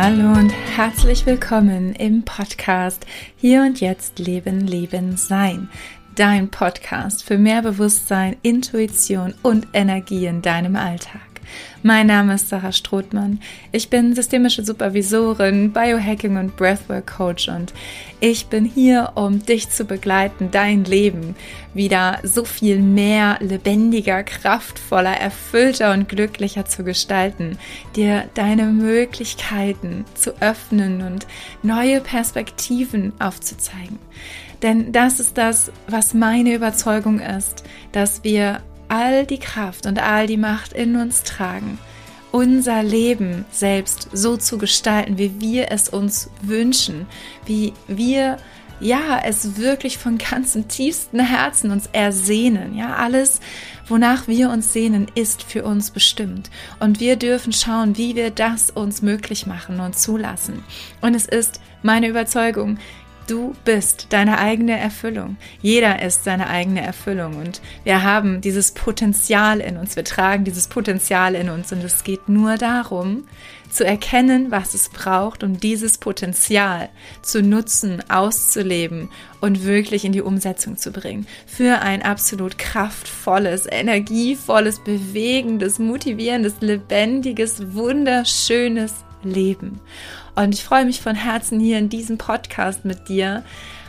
Hallo und herzlich willkommen im Podcast Hier und Jetzt Leben, Leben, Sein. Dein Podcast für mehr Bewusstsein, Intuition und Energie in deinem Alltag. Mein Name ist Sarah Strothmann. Ich bin systemische Supervisorin, Biohacking und Breathwork Coach und ich bin hier, um dich zu begleiten, dein Leben wieder so viel mehr lebendiger, kraftvoller, erfüllter und glücklicher zu gestalten, dir deine Möglichkeiten zu öffnen und neue Perspektiven aufzuzeigen. Denn das ist das, was meine Überzeugung ist, dass wir all die Kraft und all die Macht in uns tragen, unser Leben selbst so zu gestalten, wie wir es uns wünschen, wie wir es wirklich von ganzem tiefsten Herzen uns ersehnen. Ja, alles, wonach wir uns sehnen, ist für uns bestimmt. Und wir dürfen schauen, wie wir das uns möglich machen und zulassen. Und es ist meine Überzeugung, du bist deine eigene Erfüllung. Jeder ist seine eigene Erfüllung und wir haben dieses Potenzial in uns. Wir tragen dieses Potenzial in uns und es geht nur darum, zu erkennen, was es braucht, um dieses Potenzial zu nutzen, auszuleben und wirklich in die Umsetzung zu bringen. Für ein absolut kraftvolles, energievolles, bewegendes, motivierendes, lebendiges, wunderschönes Leben. Und ich freue mich von Herzen hier in diesem Podcast mit dir,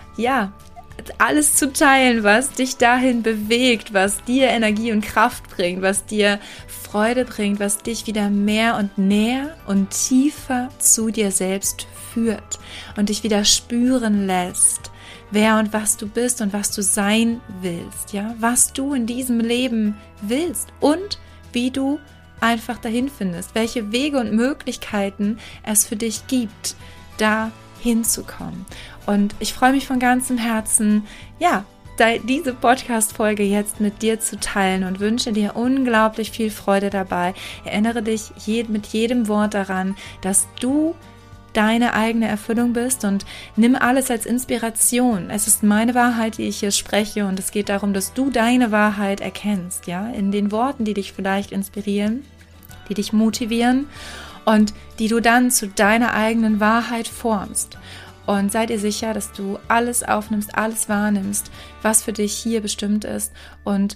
alles zu teilen, was dich dahin bewegt, was dir Energie und Kraft bringt, was dir Freude bringt, was dich wieder mehr und näher und tiefer zu dir selbst führt und dich wieder spüren lässt, wer und was du bist und was du sein willst, was du in diesem Leben willst und wie du einfach dahin findest, welche Wege und Möglichkeiten es für dich gibt, da hinzukommen. Und ich freue mich von ganzem Herzen, diese Podcast-Folge jetzt mit dir zu teilen und wünsche dir unglaublich viel Freude dabei. Erinnere dich mit jedem Wort daran, dass du deine eigene Erfüllung bist und nimm alles als Inspiration. Es ist meine Wahrheit, die ich hier spreche und es geht darum, dass du deine Wahrheit erkennst, in den Worten, die dich vielleicht inspirieren, die dich motivieren und die du dann zu deiner eigenen Wahrheit formst. Und sei dir sicher, dass du alles aufnimmst, alles wahrnimmst, was für dich hier bestimmt ist und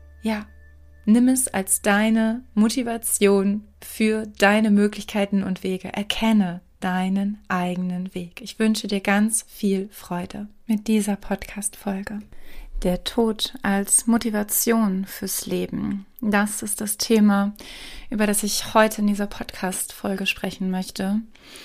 nimm es als deine Motivation für deine Möglichkeiten und Wege. Erkenne deinen eigenen Weg. Ich wünsche dir ganz viel Freude mit dieser Podcast-Folge. Der Tod als Motivation fürs Leben. Das ist das Thema, über das ich heute in dieser Podcast-Folge sprechen möchte.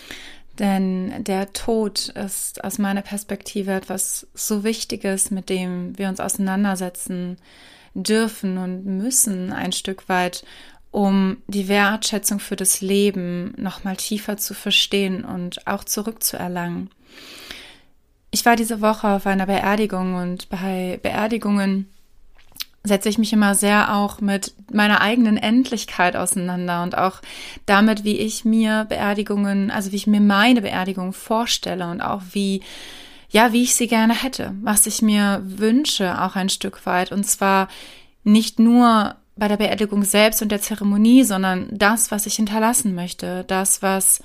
Denn der Tod ist aus meiner Perspektive etwas so Wichtiges, mit dem wir uns auseinandersetzen dürfen und müssen ein Stück weit, um die Wertschätzung für das Leben nochmal tiefer zu verstehen und auch zurückzuerlangen. Ich war diese Woche auf einer Beerdigung und bei Beerdigungen setze ich mich immer sehr auch mit meiner eigenen Endlichkeit auseinander und auch damit, wie ich mir meine Beerdigung vorstelle und auch wie ich sie gerne hätte, was ich mir wünsche, auch ein Stück weit. Und zwar nicht nur bei der Beerdigung selbst und der Zeremonie, sondern das, was ich hinterlassen möchte, das, was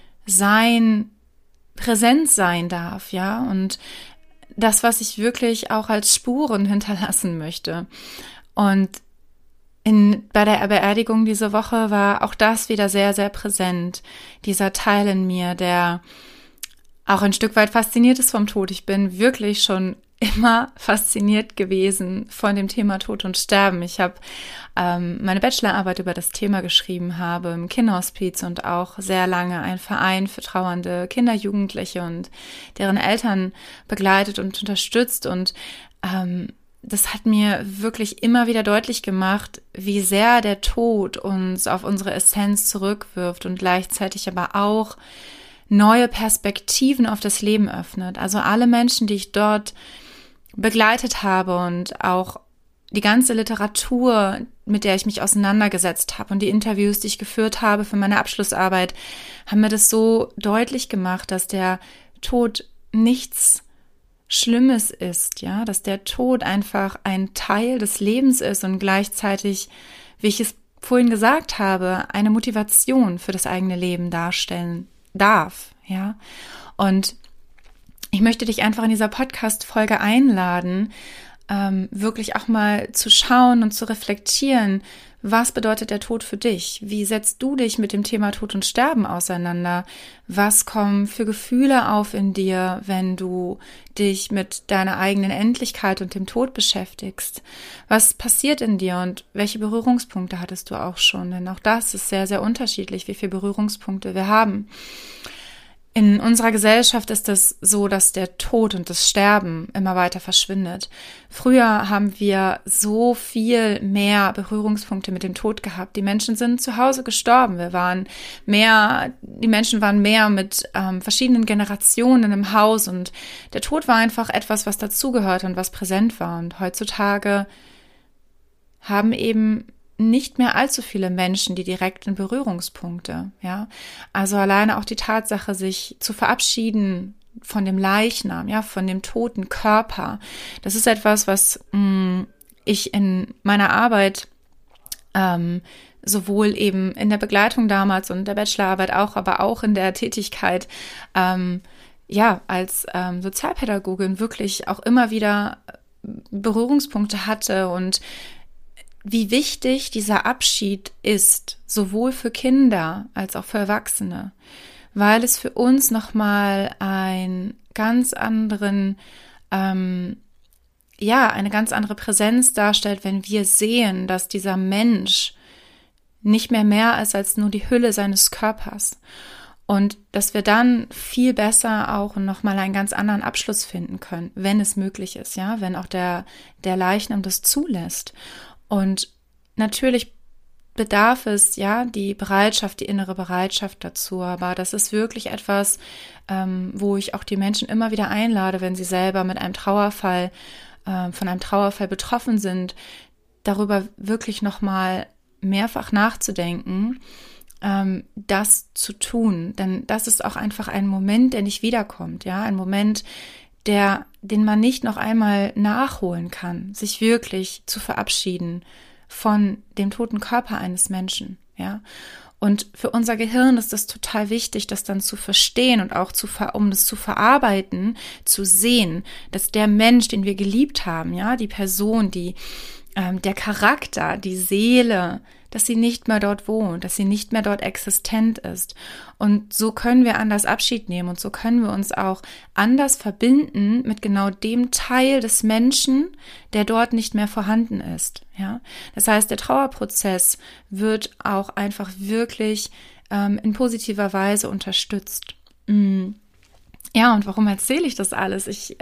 präsent sein darf, und das, was ich wirklich auch als Spuren hinterlassen möchte. Und bei der Beerdigung diese Woche war auch das wieder sehr, sehr präsent. Dieser Teil in mir, der auch ein Stück weit fasziniert ist vom Tod. Ich bin wirklich schon immer fasziniert gewesen von dem Thema Tod und Sterben. Ich habe meine Bachelorarbeit über das Thema geschrieben, habe im Kinderhospiz und auch sehr lange einen Verein für trauernde Kinder, Jugendliche und deren Eltern begleitet und unterstützt. Und das hat mir wirklich immer wieder deutlich gemacht, wie sehr der Tod uns auf unsere Essenz zurückwirft und gleichzeitig aber auch neue Perspektiven auf das Leben öffnet. Also alle Menschen, die ich dort begleitet habe und auch die ganze Literatur, mit der ich mich auseinandergesetzt habe und die Interviews, die ich geführt habe für meine Abschlussarbeit, haben mir das so deutlich gemacht, dass der Tod nichts Schlimmes ist, dass der Tod einfach ein Teil des Lebens ist und gleichzeitig, wie ich es vorhin gesagt habe, eine Motivation für das eigene Leben darstellen darf, ja. Und ich möchte dich einfach in dieser Podcast-Folge einladen, wirklich auch mal zu schauen und zu reflektieren, was bedeutet der Tod für dich? Wie setzt du dich mit dem Thema Tod und Sterben auseinander? Was kommen für Gefühle auf in dir, wenn du dich mit deiner eigenen Endlichkeit und dem Tod beschäftigst? Was passiert in dir und welche Berührungspunkte hattest du auch schon? Denn auch das ist sehr, sehr unterschiedlich, wie viele Berührungspunkte wir haben. In unserer Gesellschaft ist es so, dass der Tod und das Sterben immer weiter verschwindet. Früher haben wir so viel mehr Berührungspunkte mit dem Tod gehabt. Die Menschen sind zu Hause gestorben. Die Menschen waren mehr mit verschiedenen Generationen im Haus und der Tod war einfach etwas, was dazugehört und was präsent war. Und heutzutage haben eben nicht mehr allzu viele Menschen die direkten Berührungspunkte, ja. Also alleine auch die Tatsache, sich zu verabschieden von dem Leichnam, ja, von dem toten Körper. Das ist etwas, was ich in meiner Arbeit sowohl eben in der Begleitung damals und der Bachelorarbeit auch, aber auch in der Tätigkeit als Sozialpädagogin wirklich auch immer wieder Berührungspunkte hatte und wie wichtig dieser Abschied ist, sowohl für Kinder als auch für Erwachsene, weil es für uns nochmal einen ganz anderen, eine ganz andere Präsenz darstellt, wenn wir sehen, dass dieser Mensch nicht mehr ist als nur die Hülle seines Körpers. Und dass wir dann viel besser auch nochmal einen ganz anderen Abschluss finden können, wenn es möglich ist, ja, wenn auch der Leichnam das zulässt. Und natürlich bedarf es, ja, die innere Bereitschaft dazu. Aber das ist wirklich etwas, wo ich auch die Menschen immer wieder einlade, wenn sie selber mit einem Trauerfall, von einem Trauerfall betroffen sind, darüber wirklich nochmal mehrfach nachzudenken, das zu tun. Denn das ist auch einfach ein Moment, der nicht wiederkommt, ja, ein Moment, den man nicht noch einmal nachholen kann, sich wirklich zu verabschieden von dem toten Körper eines Menschen, ja. Und für unser Gehirn ist es total wichtig, das dann zu verstehen und auch um das zu verarbeiten, zu sehen, dass der Mensch, den wir geliebt haben, ja, die Person, der Charakter, die Seele, dass sie nicht mehr dort wohnt, dass sie nicht mehr dort existent ist. Und so können wir anders Abschied nehmen und so können wir uns auch anders verbinden mit genau dem Teil des Menschen, der dort nicht mehr vorhanden ist. Ja? Das heißt, der Trauerprozess wird auch einfach wirklich in positiver Weise unterstützt. Ja, und warum erzähle ich das alles? Ich,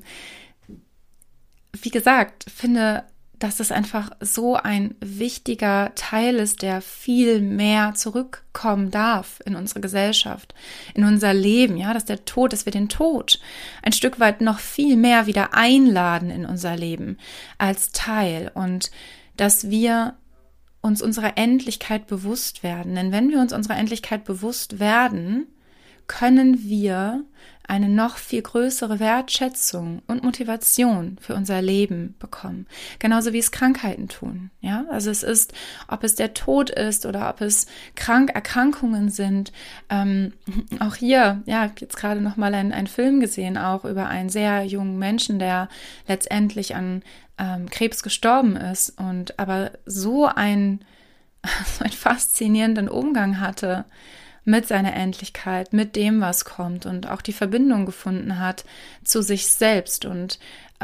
wie gesagt, finde, dass es einfach so ein wichtiger Teil ist, der viel mehr zurückkommen darf in unsere Gesellschaft, in unser Leben, ja, dass wir den Tod ein Stück weit noch viel mehr wieder einladen in unser Leben als Teil und dass wir uns unserer Endlichkeit bewusst werden. Denn wenn wir uns unserer Endlichkeit bewusst werden, können wir eine noch viel größere Wertschätzung und Motivation für unser Leben bekommen. Genauso wie es Krankheiten tun. Ja, also es ist, ob es der Tod ist oder ob es Erkrankungen sind. Auch hier, ja, ich habe jetzt gerade noch mal einen Film gesehen, auch über einen sehr jungen Menschen, der letztendlich an Krebs gestorben ist und aber so einen faszinierenden Umgang hatte mit seiner Endlichkeit, mit dem, was kommt und auch die Verbindung gefunden hat zu sich selbst und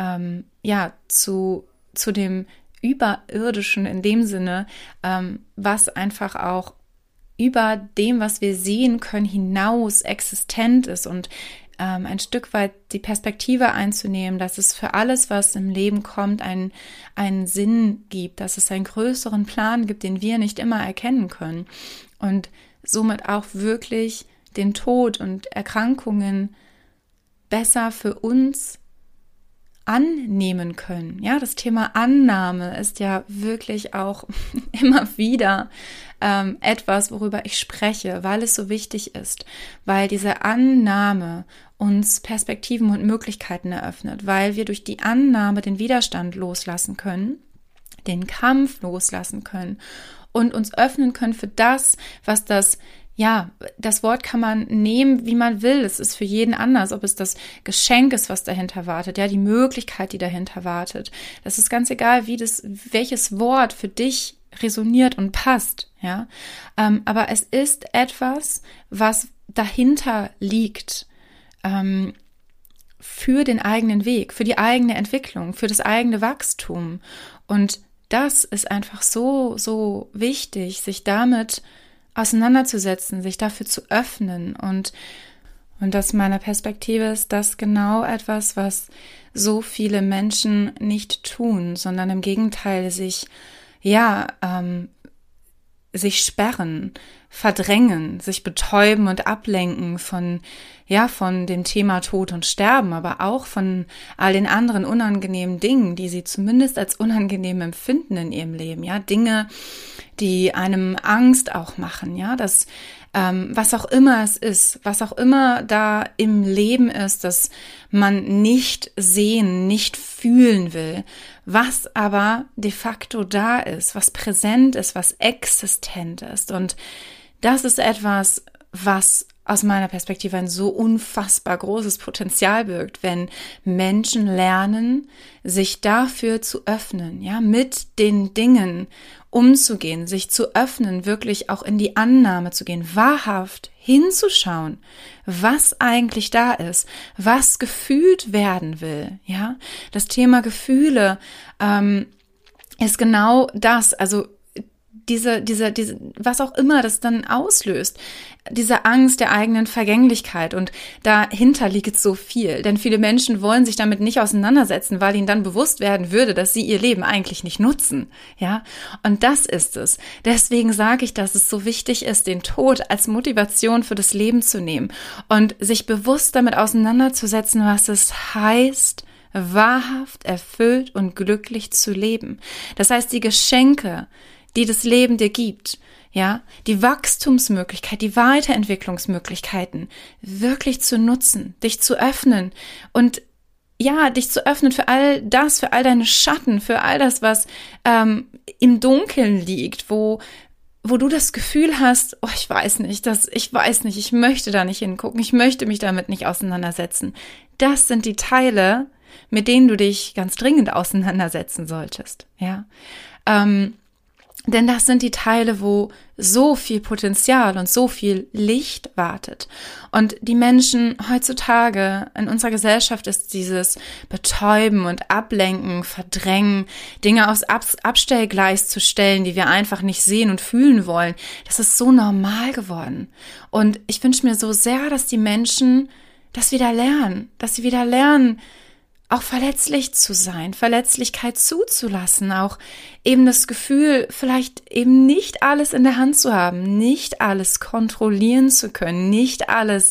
zu dem Überirdischen in dem Sinne, was einfach auch über dem, was wir sehen können, hinaus existent ist und ein Stück weit die Perspektive einzunehmen, dass es für alles, was im Leben kommt, einen Sinn gibt, dass es einen größeren Plan gibt, den wir nicht immer erkennen können und somit auch wirklich den Tod und Erkrankungen besser für uns annehmen können. Ja, das Thema Annahme ist ja wirklich auch immer wieder etwas, worüber ich spreche, weil es so wichtig ist, weil diese Annahme uns Perspektiven und Möglichkeiten eröffnet, weil wir durch die Annahme den Widerstand loslassen können, den Kampf loslassen können und uns öffnen können für das, was das ja, das Wort kann man nehmen, wie man will. Es ist für jeden anders, ob es das Geschenk ist, was dahinter wartet, ja, die Möglichkeit, die dahinter wartet. Das ist ganz egal, welches Wort für dich resoniert und passt, ja. Aber es ist etwas, was dahinter liegt, für den eigenen Weg, für die eigene Entwicklung, für das eigene Wachstum. Und das ist einfach so, so wichtig, sich damit auseinanderzusetzen, sich dafür zu öffnen. Und aus meiner Perspektive ist das genau etwas, was so viele Menschen nicht tun, sondern im Gegenteil sich sperren, verdrängen, sich betäuben und ablenken von dem Thema Tod und Sterben, aber auch von all den anderen unangenehmen Dingen, die sie zumindest als unangenehm empfinden in ihrem Leben, ja, Dinge, die einem Angst auch machen, ja, das, was auch immer es ist, was auch immer da im Leben ist, das man nicht sehen, nicht fühlen will, was aber de facto da ist, was präsent ist, was existent ist. Und das ist etwas, was aus meiner Perspektive ein so unfassbar großes Potenzial birgt, wenn Menschen lernen, sich dafür zu öffnen, ja, mit den Dingen umzugehen, sich zu öffnen, wirklich auch in die Annahme zu gehen, wahrhaft hinzuschauen, was eigentlich da ist, was gefühlt werden will, ja. Das Thema Gefühle ist genau das, also diese, was auch immer das dann auslöst, diese Angst der eigenen Vergänglichkeit, und dahinter liegt so viel, denn viele Menschen wollen sich damit nicht auseinandersetzen, weil ihnen dann bewusst werden würde, dass sie ihr Leben eigentlich nicht nutzen, ja, und das ist es. Deswegen sage ich, dass es so wichtig ist, den Tod als Motivation für das Leben zu nehmen und sich bewusst damit auseinanderzusetzen, was es heißt, wahrhaft, erfüllt und glücklich zu leben. Das heißt, die Geschenke, die das Leben dir gibt, ja, die Wachstumsmöglichkeit, die Weiterentwicklungsmöglichkeiten wirklich zu nutzen, dich zu öffnen und ja, dich zu öffnen für all das, für all deine Schatten, für all das, was im Dunkeln liegt, wo du das Gefühl hast, oh, ich weiß nicht, ich möchte da nicht hingucken, ich möchte mich damit nicht auseinandersetzen. Das sind die Teile, mit denen du dich ganz dringend auseinandersetzen solltest, ja. Denn das sind die Teile, wo so viel Potenzial und so viel Licht wartet. Und die Menschen heutzutage in unserer Gesellschaft ist dieses Betäuben und Ablenken, Verdrängen, Dinge aufs Abstellgleis zu stellen, die wir einfach nicht sehen und fühlen wollen. Das ist so normal geworden. Und ich wünsche mir so sehr, dass die Menschen das wieder lernen, dass sie wieder lernen, auch verletzlich zu sein, Verletzlichkeit zuzulassen, auch eben das Gefühl, vielleicht eben nicht alles in der Hand zu haben, nicht alles kontrollieren zu können, nicht alles,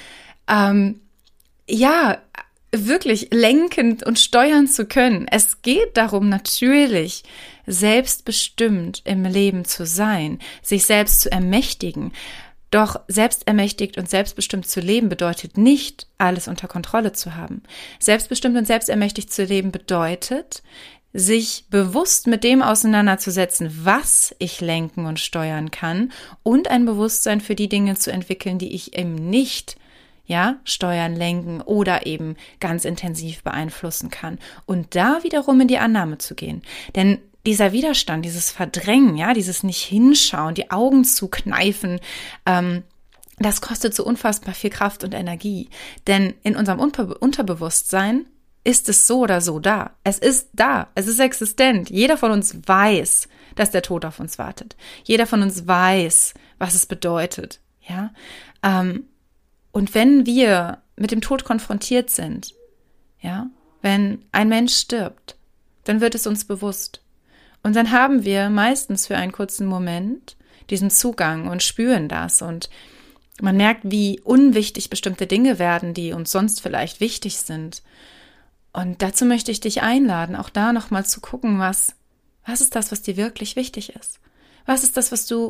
wirklich lenkend und steuern zu können. Es geht darum, natürlich selbstbestimmt im Leben zu sein, sich selbst zu ermächtigen. Doch selbstermächtigt und selbstbestimmt zu leben bedeutet nicht, alles unter Kontrolle zu haben. Selbstbestimmt und selbstermächtigt zu leben bedeutet, sich bewusst mit dem auseinanderzusetzen, was ich lenken und steuern kann, und ein Bewusstsein für die Dinge zu entwickeln, die ich eben nicht, steuern, lenken oder eben ganz intensiv beeinflussen kann. Und da wiederum in die Annahme zu gehen. Denn dieser Widerstand, dieses Verdrängen, dieses nicht hinschauen, die Augen zukneifen, das kostet so unfassbar viel Kraft und Energie. Denn in unserem Unterbewusstsein ist es so oder so da. Es ist da, es ist existent. Jeder von uns weiß, dass der Tod auf uns wartet. Jeder von uns weiß, was es bedeutet. Ja? Und wenn wir mit dem Tod konfrontiert sind, wenn ein Mensch stirbt, dann wird es uns bewusst. Und dann haben wir meistens für einen kurzen Moment diesen Zugang und spüren das. Und man merkt, wie unwichtig bestimmte Dinge werden, die uns sonst vielleicht wichtig sind. Und dazu möchte ich dich einladen, auch da nochmal zu gucken, was ist das, was dir wirklich wichtig ist? Was ist das, was du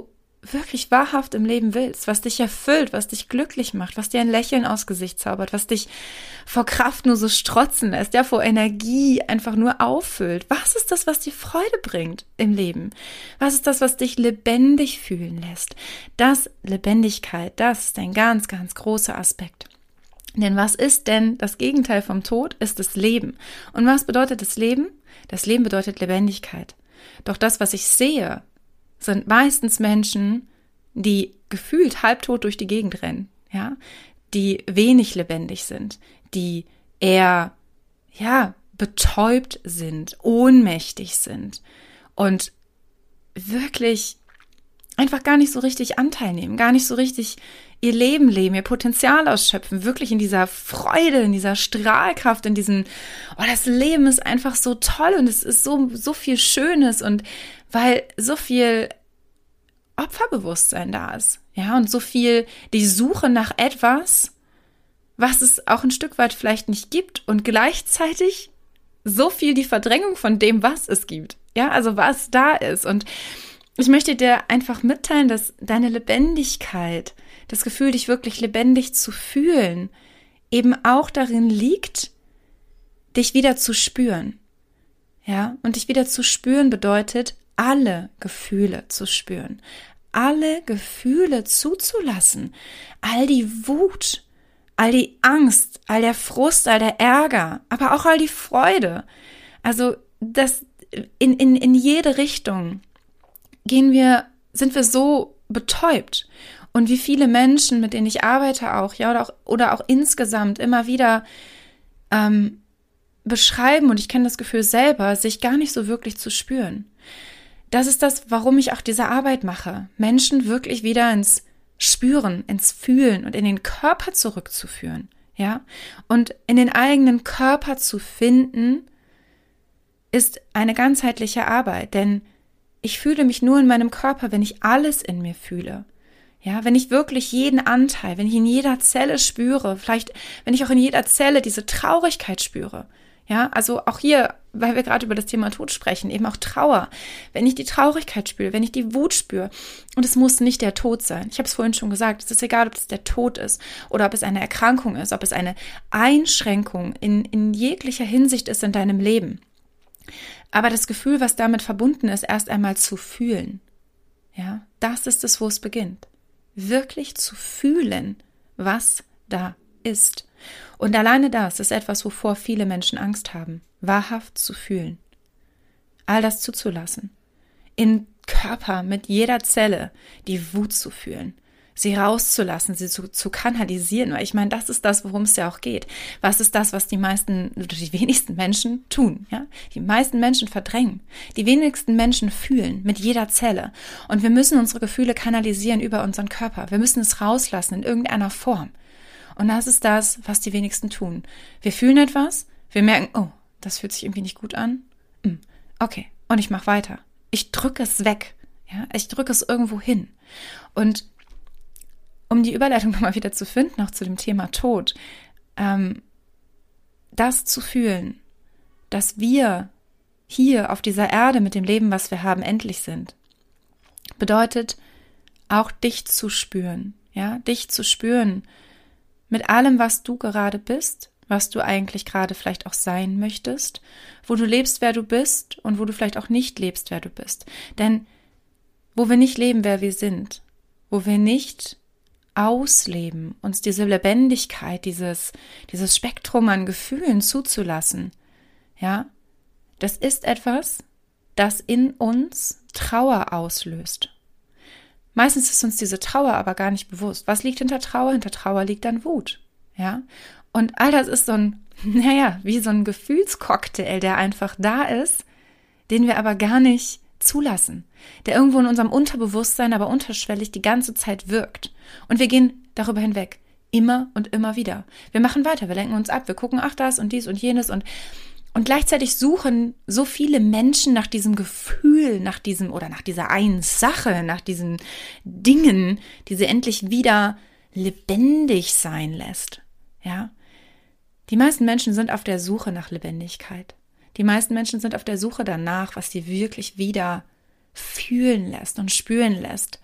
wirklich wahrhaft im Leben willst, was dich erfüllt, was dich glücklich macht, was dir ein Lächeln aufs Gesicht zaubert, was dich vor Kraft nur so strotzen lässt, ja, vor Energie einfach nur auffüllt. Was ist das, was dir Freude bringt im Leben? Was ist das, was dich lebendig fühlen lässt? Lebendigkeit, das ist ein ganz, ganz großer Aspekt. Denn was ist denn das Gegenteil vom Tod? Ist das Leben. Und was bedeutet das Leben? Das Leben bedeutet Lebendigkeit. Doch das, was ich sehe, sind meistens Menschen, die gefühlt halbtot durch die Gegend rennen, ja, die wenig lebendig sind, die eher, betäubt sind, ohnmächtig sind und wirklich einfach gar nicht so richtig Anteil nehmen, gar nicht so richtig ihr Leben leben, ihr Potenzial ausschöpfen, wirklich in dieser Freude, in dieser Strahlkraft, in diesem, das Leben ist einfach so toll und es ist so viel Schönes und weil so viel Opferbewusstsein da ist, ja, und so viel die Suche nach etwas, was es auch ein Stück weit vielleicht nicht gibt und gleichzeitig so viel die Verdrängung von dem, was es gibt, ja, also was da ist. Und ich möchte dir einfach mitteilen, dass deine Lebendigkeit, das Gefühl, dich wirklich lebendig zu fühlen, eben auch darin liegt, dich wieder zu spüren. Ja, und dich wieder zu spüren bedeutet, alle Gefühle zu spüren, alle Gefühle zuzulassen, all die Wut, all die Angst, all der Frust, all der Ärger, aber auch all die Freude. Also das in jede Richtung sind wir so betäubt. Und wie viele Menschen, mit denen ich arbeite auch, ja, oder auch insgesamt immer wieder beschreiben, und ich kenne das Gefühl selber, sich gar nicht so wirklich zu spüren. Das ist das, warum ich auch diese Arbeit mache. Menschen wirklich wieder ins Spüren, ins Fühlen und in den Körper zurückzuführen, ja. Und in den eigenen Körper zu finden, ist eine ganzheitliche Arbeit, denn ich fühle mich nur in meinem Körper, wenn ich alles in mir fühle. Ja, wenn ich wirklich jeden Anteil, wenn ich in jeder Zelle spüre, vielleicht, wenn ich auch in jeder Zelle diese Traurigkeit spüre. Ja, also auch hier, weil wir gerade über das Thema Tod sprechen, eben auch Trauer. Wenn ich die Traurigkeit spüre, wenn ich die Wut spüre, und es muss nicht der Tod sein. Ich habe es vorhin schon gesagt, es ist egal, ob es der Tod ist oder ob es eine Erkrankung ist, ob es eine Einschränkung in jeglicher Hinsicht ist in deinem Leben. Aber das Gefühl, was damit verbunden ist, erst einmal zu fühlen. Ja, das ist es, wo es beginnt. Wirklich zu fühlen, was da ist. Und alleine das ist etwas, wovor viele Menschen Angst haben, wahrhaft zu fühlen. All das zuzulassen. Im Körper mit jeder Zelle die Wut zu fühlen. Sie rauszulassen, sie zu kanalisieren. Weil ich meine, das ist das, worum es ja auch geht. Was ist das, was die wenigsten Menschen tun? Ja? Die meisten Menschen verdrängen. Die wenigsten Menschen fühlen mit jeder Zelle. Und wir müssen unsere Gefühle kanalisieren über unseren Körper. Wir müssen es rauslassen in irgendeiner Form. Und das ist das, was die wenigsten tun. Wir fühlen etwas, wir merken, oh, das fühlt sich irgendwie nicht gut an. Okay, und ich mache weiter. Ich drücke es weg. Ja? Ich drücke es irgendwo hin. Und um die Überleitung nochmal wieder zu finden, auch zu dem Thema Tod, das zu fühlen, dass wir hier auf dieser Erde mit dem Leben, was wir haben, endlich sind, bedeutet auch dich zu spüren, ja, dich zu spüren mit allem, was du gerade bist, was du eigentlich gerade vielleicht auch sein möchtest, wo du lebst, wer du bist und wo du vielleicht auch nicht lebst, wer du bist. Denn wo wir nicht leben, wer wir sind, wo wir nicht ausleben, uns diese Lebendigkeit, dieses Spektrum an Gefühlen zuzulassen, ja, das ist etwas, das in uns Trauer auslöst. Meistens ist uns diese Trauer aber gar nicht bewusst. Was liegt hinter Trauer? Hinter Trauer liegt dann Wut, ja. Und all das ist wie so ein Gefühlscocktail, der einfach da ist, den wir aber gar nicht zulassen, der irgendwo in unserem Unterbewusstsein, aber unterschwellig die ganze Zeit wirkt. Und wir gehen darüber hinweg, immer und immer wieder. Wir machen weiter, wir lenken uns ab, wir gucken, ach das und dies und jenes und gleichzeitig suchen so viele Menschen nach diesem Gefühl, nach dieser einen Sache, nach diesen Dingen, die sie endlich wieder lebendig sein lässt. Ja? Die meisten Menschen sind auf der Suche nach Lebendigkeit. Die meisten Menschen sind auf der Suche danach, was sie wirklich wieder fühlen lässt und spüren lässt.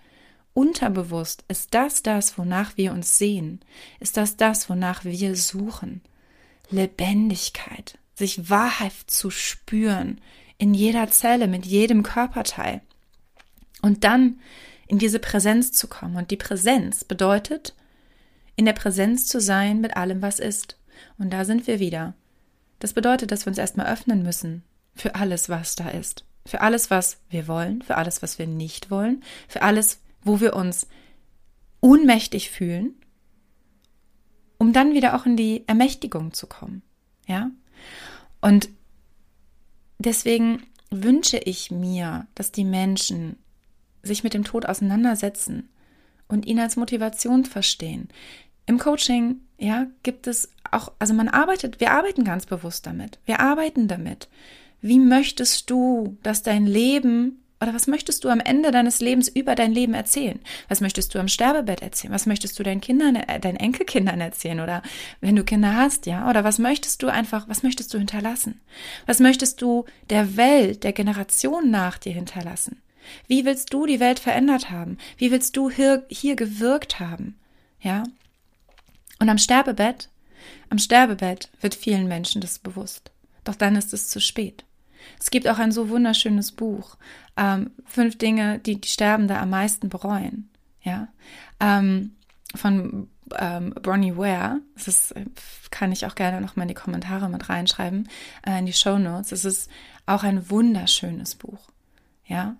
unterbewusst ist das, wonach wir uns sehen? Ist das, wonach wir suchen? Lebendigkeit, sich wahrhaft zu spüren, in jeder Zelle, mit jedem Körperteil. Und dann in diese Präsenz zu kommen. Und die Präsenz bedeutet, in der Präsenz zu sein mit allem, was ist. Und da sind wir wieder. Das bedeutet, dass wir uns erstmal öffnen müssen für alles, was da ist. Für alles, was wir wollen, für alles, was wir nicht wollen, für alles, wo wir uns ohnmächtig fühlen, um dann wieder auch in die Ermächtigung zu kommen. Ja? Und deswegen wünsche ich mir, dass die Menschen sich mit dem Tod auseinandersetzen und ihn als Motivation verstehen. Im Coaching, ja, gibt es auch, also wir arbeiten ganz bewusst damit. Wir arbeiten damit. Wie möchtest du, dass dein Leben, oder was möchtest du am Ende deines Lebens über dein Leben erzählen? Was möchtest du am Sterbebett erzählen? Was möchtest du deinen Enkelkindern erzählen? Oder wenn du Kinder hast, ja? Oder was möchtest du hinterlassen? Was möchtest du der Welt, der Generation nach dir hinterlassen? Wie willst du die Welt verändert haben? Wie willst du hier gewirkt haben? Ja? Und am Sterbebett wird vielen Menschen das bewusst. Doch dann ist es zu spät. Es gibt auch ein so wunderschönes Buch, 5 Dinge, die die Sterbende am meisten bereuen. Ja? Von Bronnie Ware. Das kann ich auch gerne noch mal in die Kommentare mit reinschreiben, in die Shownotes. Es ist auch ein wunderschönes Buch. Ja?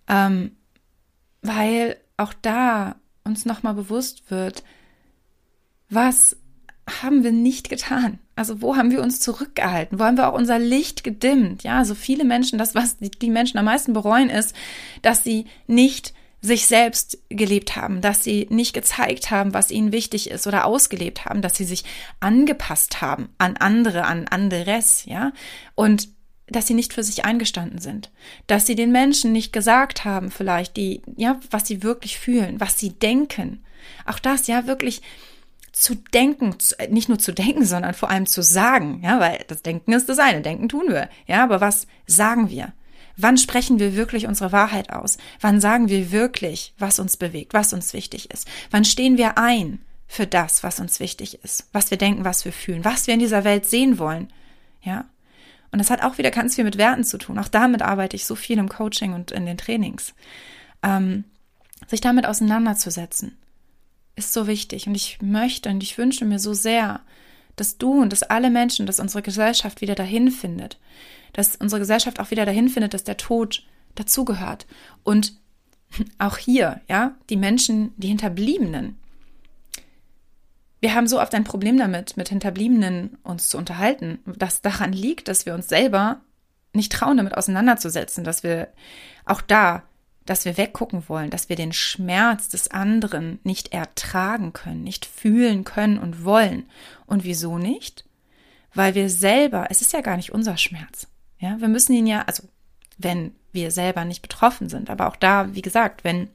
Weil auch da uns nochmal bewusst wird, was haben wir nicht getan? Also wo haben wir uns zurückgehalten? Wo haben wir auch unser Licht gedimmt? Ja, so viele Menschen, das, was die Menschen am meisten bereuen, ist, dass sie nicht sich selbst gelebt haben, dass sie nicht gezeigt haben, was ihnen wichtig ist oder ausgelebt haben, dass sie sich angepasst haben an andere, an anderes, ja, und dass sie nicht für sich eingestanden sind, dass sie den Menschen nicht gesagt haben, vielleicht, was sie wirklich fühlen, was sie denken. Auch das, ja, wirklich zu denken, nicht nur zu denken, sondern vor allem zu sagen, ja, weil das Denken ist das eine, Denken tun wir, ja, aber was sagen wir? Wann sprechen wir wirklich unsere Wahrheit aus? Wann sagen wir wirklich, was uns bewegt, was uns wichtig ist? Wann stehen wir ein für das, was uns wichtig ist, was wir denken, was wir fühlen, was wir in dieser Welt sehen wollen, ja? Und das hat auch wieder ganz viel mit Werten zu tun. Auch damit arbeite ich so viel im Coaching und in den Trainings. Sich damit auseinanderzusetzen, ist so wichtig. Und ich wünsche mir so sehr, dass du und dass alle Menschen, dass unsere Gesellschaft wieder dahin findet. Dass unsere Gesellschaft auch wieder dahin findet, dass der Tod dazugehört. Und auch hier, ja, die Menschen, die Hinterbliebenen. Wir haben so oft ein Problem damit, mit Hinterbliebenen uns zu unterhalten, das daran liegt, dass wir uns selber nicht trauen, damit auseinanderzusetzen, dass wir weggucken wollen, dass wir den Schmerz des anderen nicht ertragen können, nicht fühlen können und wollen. Und wieso nicht? Weil wir selber, es ist ja gar nicht unser Schmerz. Ja, wir müssen ihn ja, also wenn wir selber nicht betroffen sind, aber auch da, wie gesagt, wenn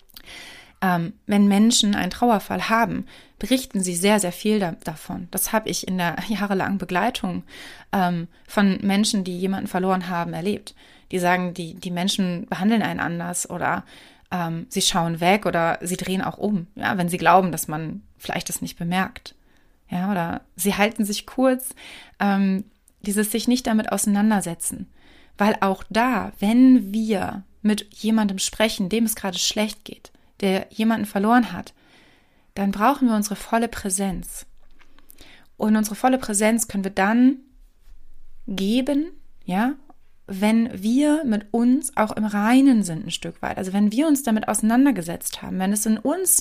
Menschen einen Trauerfall haben, berichten sie sehr, sehr viel davon. Das habe ich in der jahrelangen Begleitung von Menschen, die jemanden verloren haben, erlebt. Die sagen, die Menschen behandeln einen anders oder sie schauen weg oder sie drehen auch um, ja, wenn sie glauben, dass man vielleicht das nicht bemerkt. Ja, oder sie halten sich kurz, dieses sich nicht damit auseinandersetzen. Weil auch da, wenn wir mit jemandem sprechen, dem es gerade schlecht geht, der jemanden verloren hat, dann brauchen wir unsere volle Präsenz. Und unsere volle Präsenz können wir dann geben, ja, wenn wir mit uns auch im Reinen sind ein Stück weit. Also wenn wir uns damit auseinandergesetzt haben, wenn es in uns,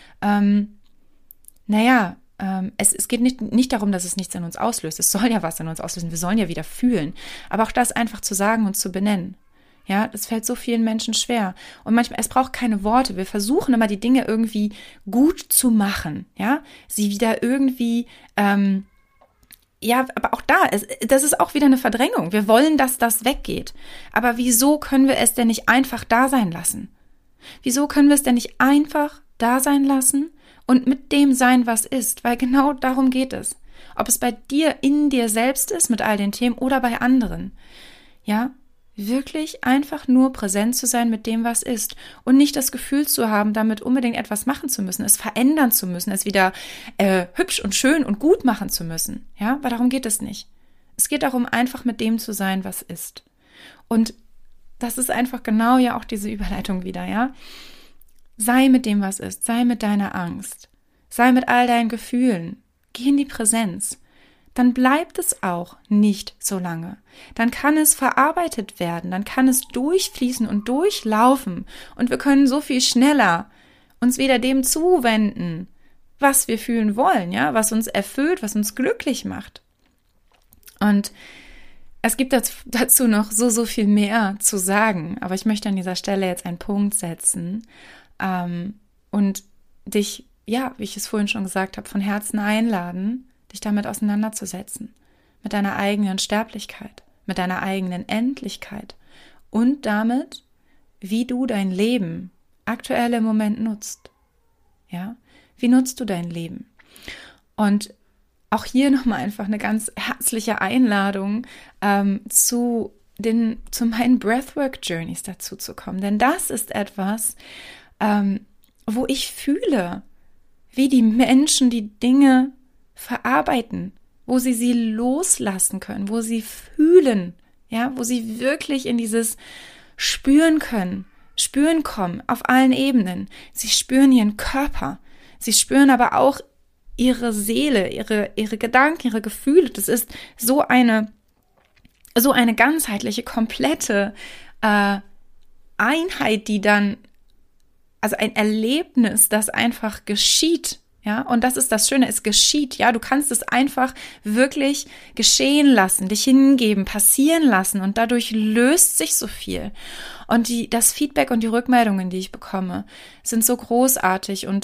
es geht nicht darum, dass es nichts in uns auslöst. Es soll ja was in uns auslösen. Wir sollen ja wieder fühlen. Aber auch das einfach zu sagen und zu benennen. Ja, das fällt so vielen Menschen schwer. Und manchmal, es braucht keine Worte. Wir versuchen immer, die Dinge irgendwie gut zu machen. Ja, sie wieder irgendwie, aber auch das ist auch wieder eine Verdrängung. Wir wollen, dass das weggeht. Aber wieso können wir es denn nicht einfach da sein lassen? Wieso können wir es denn nicht einfach da sein lassen und mit dem sein, was ist? Weil genau darum geht es. Ob es bei dir, in dir selbst ist, mit all den Themen oder bei anderen. Ja, wirklich einfach nur präsent zu sein mit dem, was ist und nicht das Gefühl zu haben, damit unbedingt etwas machen zu müssen, es verändern zu müssen, es wieder hübsch und schön und gut machen zu müssen. Ja, weil darum geht es nicht. Es geht darum, einfach mit dem zu sein, was ist. Und das ist einfach genau ja auch diese Überleitung wieder, ja. Sei mit dem, was ist. Sei mit deiner Angst. Sei mit all deinen Gefühlen. Geh in die Präsenz. Dann bleibt es auch nicht so lange. Dann kann es verarbeitet werden. Dann kann es durchfließen und durchlaufen. Und wir können so viel schneller uns wieder dem zuwenden, was wir fühlen wollen, ja, was uns erfüllt, was uns glücklich macht. Und es gibt dazu noch so viel mehr zu sagen, aber ich möchte an dieser Stelle jetzt einen Punkt setzen und dich, ja, wie ich es vorhin schon gesagt habe, von Herzen einladen, dich damit auseinanderzusetzen, mit deiner eigenen Sterblichkeit, mit deiner eigenen Endlichkeit und damit, wie du dein Leben aktuell im Moment nutzt. Ja, wie nutzt du dein Leben? Und auch hier nochmal einfach eine ganz herzliche Einladung, zu meinen Breathwork-Journeys dazu zu kommen. Denn das ist etwas, wo ich fühle, wie die Menschen die Dinge verarbeiten, wo sie loslassen können, wo sie fühlen, ja, wo sie wirklich in dieses Spüren kommen auf allen Ebenen. Sie spüren ihren Körper, sie spüren aber auch ihre Seele, ihre Gedanken, ihre Gefühle. Das ist so eine ganzheitliche, komplette Einheit, die dann, also ein Erlebnis, das einfach geschieht. Ja, und das ist das Schöne, es geschieht, ja, du kannst es einfach wirklich geschehen lassen, dich hingeben, passieren lassen und dadurch löst sich so viel. Und das Feedback und die Rückmeldungen, die ich bekomme, sind so großartig und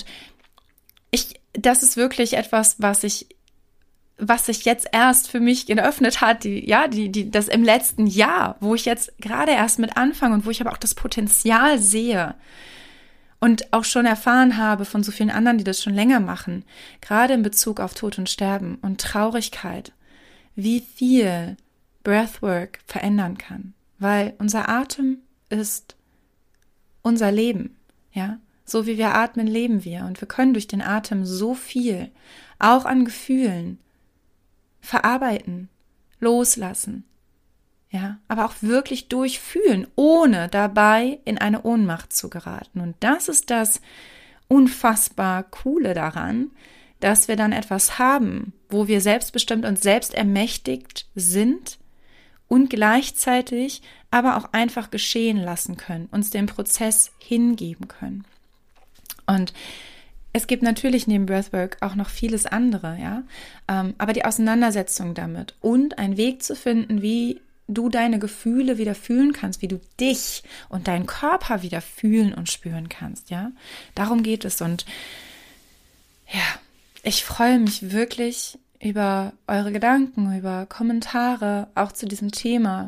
das ist wirklich etwas, was sich jetzt erst für mich geöffnet hat, das im letzten Jahr, wo ich jetzt gerade erst mit anfange und wo ich aber auch das Potenzial sehe und auch schon erfahren habe von so vielen anderen, die das schon länger machen, gerade in Bezug auf Tod und Sterben und Traurigkeit, wie viel Breathwork verändern kann, weil unser Atem ist unser Leben, ja. So wie wir atmen, leben wir. Und wir können durch den Atem so viel, auch an Gefühlen, verarbeiten, loslassen. Ja, aber auch wirklich durchfühlen, ohne dabei in eine Ohnmacht zu geraten. Und das ist das unfassbar Coole daran, dass wir dann etwas haben, wo wir selbstbestimmt und selbstermächtigt sind und gleichzeitig aber auch einfach geschehen lassen können, uns dem Prozess hingeben können. Und es gibt natürlich neben Breathwork auch noch vieles andere, ja, aber die Auseinandersetzung damit und einen Weg zu finden, wie du deine Gefühle wieder fühlen kannst, wie du dich und deinen Körper wieder fühlen und spüren kannst, ja, darum geht es. Und ja, ich freue mich wirklich über eure Gedanken, über Kommentare, auch zu diesem Thema,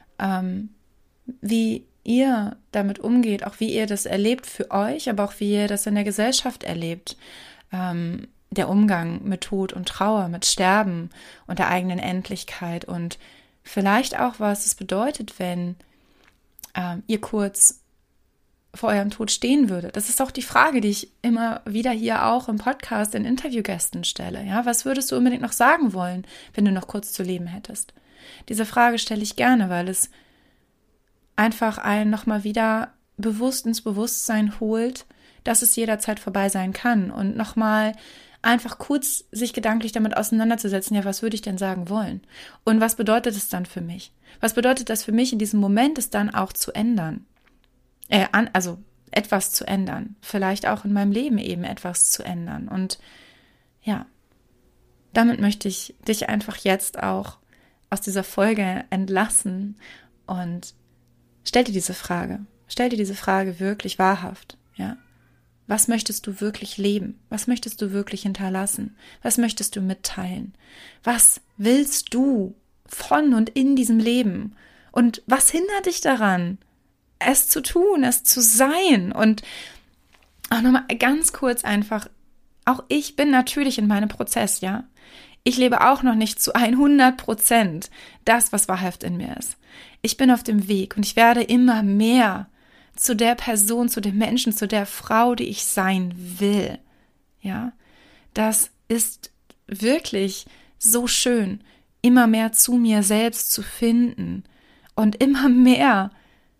wie ihr damit umgeht, auch wie ihr das erlebt für euch, aber auch wie ihr das in der Gesellschaft erlebt, der Umgang mit Tod und Trauer, mit Sterben und der eigenen Endlichkeit und vielleicht auch, was es bedeutet, wenn ihr kurz vor eurem Tod stehen würdet. Das ist auch die Frage, die ich immer wieder hier auch im Podcast in Interviewgästen stelle. Ja, was würdest du unbedingt noch sagen wollen, wenn du noch kurz zu leben hättest? Diese Frage stelle ich gerne, weil es einfach einen nochmal wieder bewusst ins Bewusstsein holt, dass es jederzeit vorbei sein kann und nochmal einfach kurz sich gedanklich damit auseinanderzusetzen, ja, was würde ich denn sagen wollen? Und was bedeutet es dann für mich? Was bedeutet das für mich in diesem Moment, es dann auch zu ändern? Also etwas zu ändern, vielleicht auch in meinem Leben eben etwas zu ändern. Und ja, damit möchte ich dich einfach jetzt auch aus dieser Folge entlassen und stell dir diese Frage wirklich wahrhaft, ja. Was möchtest du wirklich leben? Was möchtest du wirklich hinterlassen? Was möchtest du mitteilen? Was willst du von und in diesem Leben? Und was hindert dich daran, es zu tun, es zu sein? Und auch nochmal ganz kurz einfach, auch ich bin natürlich in meinem Prozess, ja. Ich lebe auch noch nicht zu 100% das, was wahrhaft in mir ist. Ich bin auf dem Weg und ich werde immer mehr zu der Person, zu dem Menschen, zu der Frau, die ich sein will. Ja, das ist wirklich so schön, immer mehr zu mir selbst zu finden und immer mehr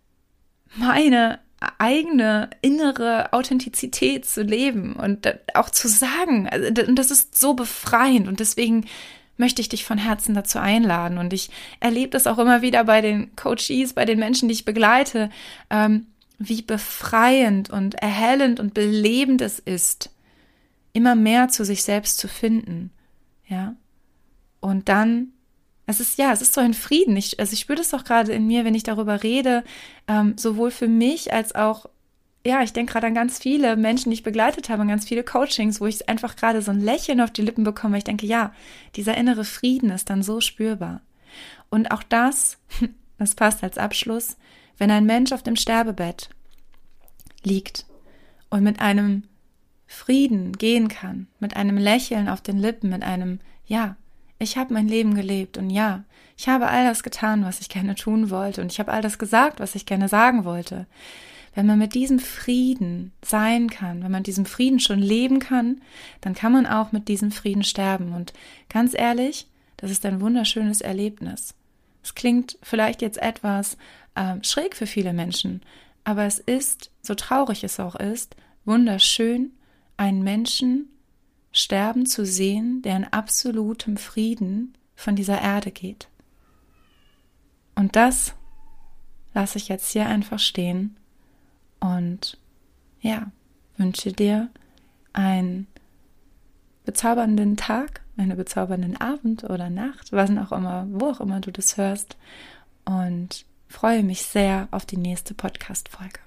meine eigene innere Authentizität zu leben und auch zu sagen. Und das ist so befreiend und deswegen möchte ich dich von Herzen dazu einladen. Und ich erlebe das auch immer wieder bei den Coaches, bei den Menschen, die ich begleite, wie befreiend und erhellend und belebend es ist, immer mehr zu sich selbst zu finden. Ja. Und dann es ist so ein Frieden. Ich spüre das auch gerade in mir, wenn ich darüber rede, sowohl für mich als auch, ja, ich denke gerade an ganz viele Menschen, die ich begleitet habe, an ganz viele Coachings, wo ich einfach gerade so ein Lächeln auf die Lippen bekomme, weil ich denke, ja, dieser innere Frieden ist dann so spürbar. Und auch das passt als Abschluss, wenn ein Mensch auf dem Sterbebett liegt und mit einem Frieden gehen kann, mit einem Lächeln auf den Lippen, mit einem, ja, ich habe mein Leben gelebt und ja, ich habe all das getan, was ich gerne tun wollte und ich habe all das gesagt, was ich gerne sagen wollte. Wenn man mit diesem Frieden sein kann, wenn man diesem Frieden schon leben kann, dann kann man auch mit diesem Frieden sterben. Und ganz ehrlich, das ist ein wunderschönes Erlebnis. Es klingt vielleicht jetzt etwas schräg für viele Menschen, aber es ist, so traurig es auch ist, wunderschön, einen Menschen sterben zu sehen, der in absolutem Frieden von dieser Erde geht. Und das lasse ich jetzt hier einfach stehen und ja, wünsche dir einen bezaubernden Tag, einen bezaubernden Abend oder Nacht, was auch immer, wo auch immer du das hörst, und freue mich sehr auf die nächste Podcast-Folge.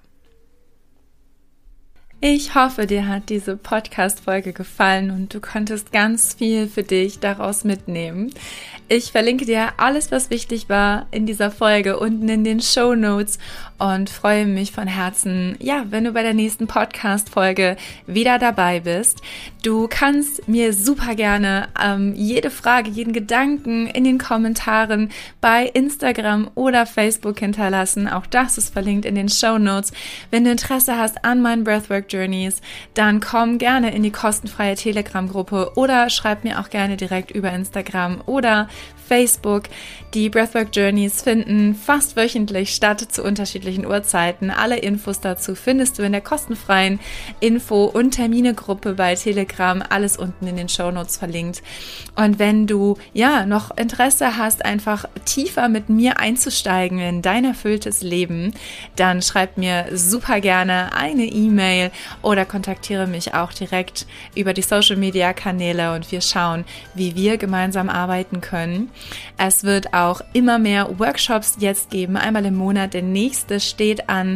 Ich hoffe, dir hat diese Podcast-Folge gefallen und du konntest ganz viel für dich daraus mitnehmen. Ich verlinke dir alles, was wichtig war in dieser Folge unten in den Shownotes und freue mich von Herzen, ja, wenn du bei der nächsten Podcast-Folge wieder dabei bist. Du kannst mir super gerne jede Frage, jeden Gedanken in den Kommentaren bei Instagram oder Facebook hinterlassen. Auch das ist verlinkt in den Shownotes. Wenn du Interesse hast an meinen Breathwork Journeys, dann komm gerne in die kostenfreie Telegram-Gruppe oder schreib mir auch gerne direkt über Instagram oder Facebook. Die Breathwork Journeys finden fast wöchentlich statt zu unterschiedlichen Uhrzeiten. Alle Infos dazu findest du in der kostenfreien Info- und Termine-Gruppe bei Telegram. Alles unten in den Shownotes verlinkt. Und wenn du ja noch Interesse hast, einfach tiefer mit mir einzusteigen in dein erfülltes Leben, dann schreib mir super gerne eine E-Mail oder kontaktiere mich auch direkt über die Social-Media-Kanäle und wir schauen, wie wir gemeinsam arbeiten können. Es wird auch immer mehr Workshops jetzt geben, einmal im Monat. Der nächste steht an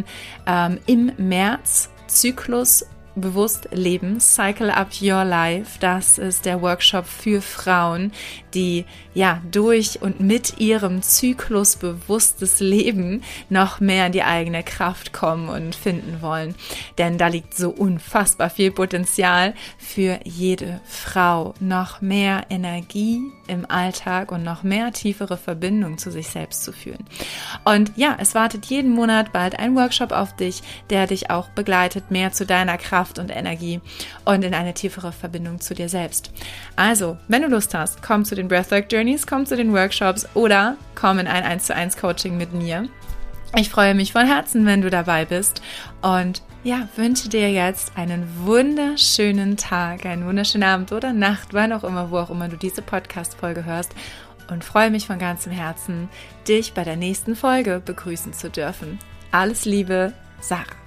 im März, Zyklus bewusst leben, Cycle Up Your Life. Das ist der Workshop für Frauen, die ja durch und mit ihrem Zyklus bewusstes Leben noch mehr in die eigene Kraft kommen und finden wollen. Denn da liegt so unfassbar viel Potenzial für jede Frau. Noch mehr Energie im Alltag und noch mehr tiefere Verbindung zu sich selbst zu führen. Und ja, es wartet jeden Monat bald ein Workshop auf dich, der dich auch begleitet, mehr zu deiner Kraft und Energie und in eine tiefere Verbindung zu dir selbst. Also, wenn du Lust hast, komm zu den Breathwork Journeys, komm zu den Workshops oder komm in ein 1:1 Coaching mit mir. Ich freue mich von Herzen, wenn du dabei bist und ja, wünsche dir jetzt einen wunderschönen Tag, einen wunderschönen Abend oder Nacht, wann auch immer, wo auch immer du diese Podcast-Folge hörst und freue mich von ganzem Herzen, dich bei der nächsten Folge begrüßen zu dürfen. Alles Liebe, Sarah.